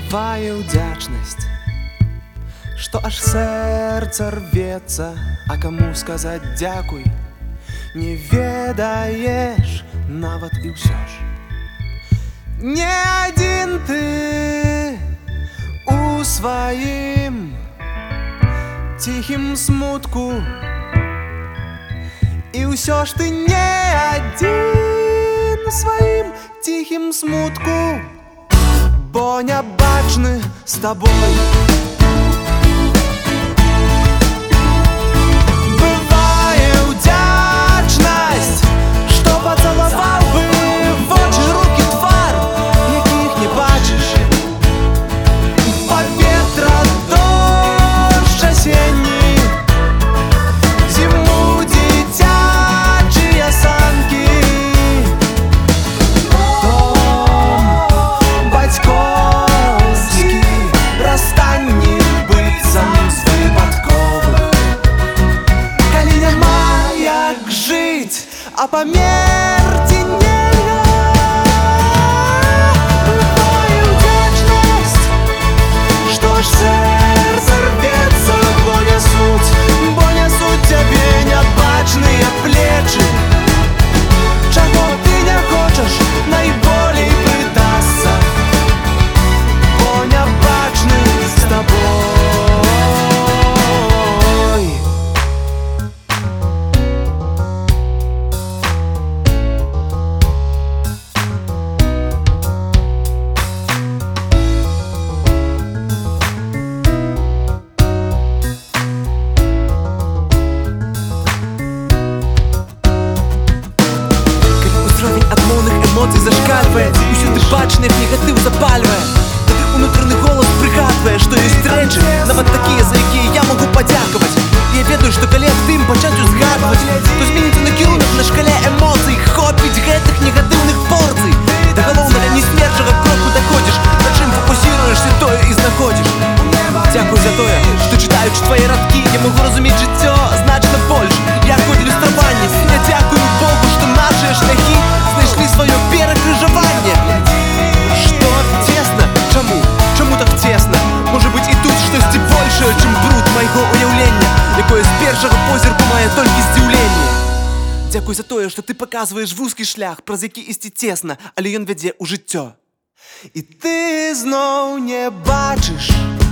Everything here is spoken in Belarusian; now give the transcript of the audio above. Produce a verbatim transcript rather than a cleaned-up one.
Бывае ўдзячнасць, што аж сэрца рвецца, а каму сказаць дзякуй не ведаеш нават і ўсё ж. Не адзін ты у сваім ціхім смутку, і ўсё ж ты не адзін у сваім ціхім смутку, бо не бачны з табой. Бывае ўдзячнасць, што пацалаваў бы вочы, рукі, твар, якіх не бачыш. Паветра, дождж асенні, зіму дзіцячыя санкі, а памерці нельга. Бывае ўдзячнасць, што аж сэрца рвецца, бо нясуць, бо нясуць цябе нябачныя плечы. Чаго ты не хочаш, найболей прыдасца, бо нябачны з табой. Эмоцый зашкальвае, усюды бачных негатыў запальвае. Тады унутраны голас прыгадвае, што ёсць рэчы, нават такія, за якія я магу падзякаваць. І я ведаю, што калі аб тым пачаць узгадваць, то зменіцца накірунак на шкале эмоцый. Хопіць гэтых негатыўных порцый. Да галоўнага несмерчага кроку даходзіш, на чым фокусіруешся, тое і знаходзіш. Дзякуй за тое, што чытаючы твае радкі, я магу разумець жыццё значна больш, як у ілюстраванні. Я дзякую Богу, што нашыя шляхі знайшлі сваё перакрыжаванне. Што цесна? Чаму? Чаму так цесна? Можа быць і тут штосьці большае, чым бруд майго ўяўлення, якое з першага позірку мае толькі здзіўленне. Дзякуй за тое, што ты паказваеш вузкі шлях, праз які ісці цесна, але ён вядзе ў жыццё. І ты зноў не бачыш